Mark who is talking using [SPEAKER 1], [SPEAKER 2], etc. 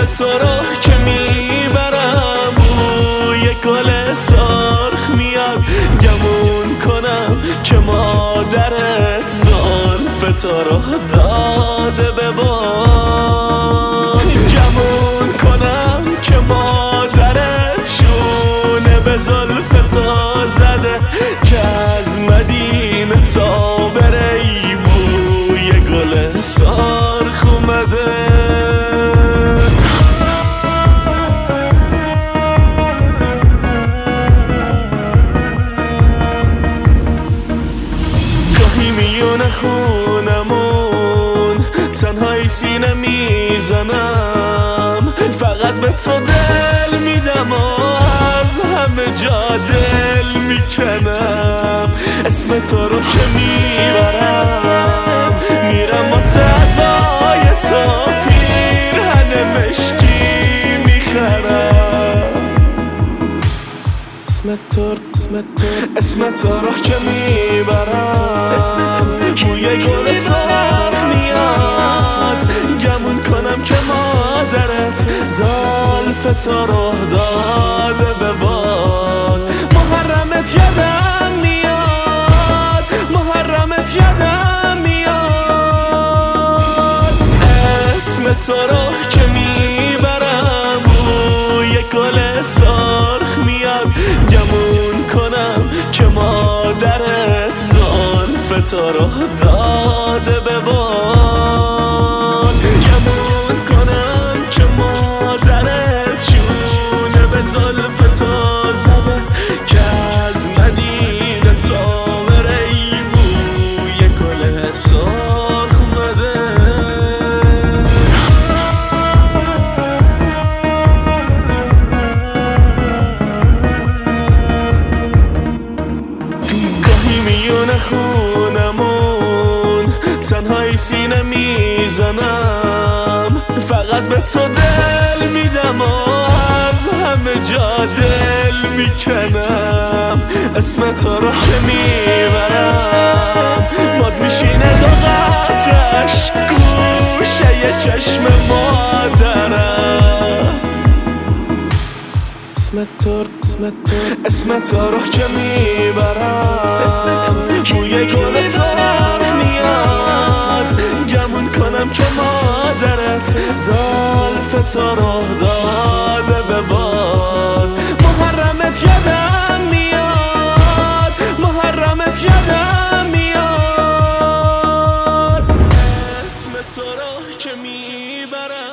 [SPEAKER 1] تو رو که میبرم بوی گل سرخ میاد گمون کنم که مادرت زلف تو رو داده به باد گمون کنم که مادرت شونه به زلف تو زده که از مدینه تا بره ای بوی گل سرخ اومده خونمون تنهایی سینه میزنم فقط به تو دل میدم و از همه جا دل میکنم اسم تو رو که میبرم میرم واسه ازای تو پیرهن مشکی میخرم اسم تو رو که میبرم بوی گل سرخ میاد گمون کنم که مادرت زلف تو رو داده به باد محرمت یادم میاد اسم تو رو که میبرم بوی گل سرخ میاد گمون کنم که مادرت زلف تو رو داده به باد گمون کنم که مادرت شونه به زلف تو زده که از مدینه تا بره ای بوی گل سرخ اومده خونمون تنهایی سینه میزنم فقط به تو دل میدم و از همه جا دل میکنم اسم تو رو که میبرم باز میشینه دو قطرش گوشه یه چشم مادرم اسم تو رو که میبرم بوی گل سرخ میاد گمون کنم که مادرت زلف تو رو داده به باد محرمت یادم میاد اسم تو رو که میبرم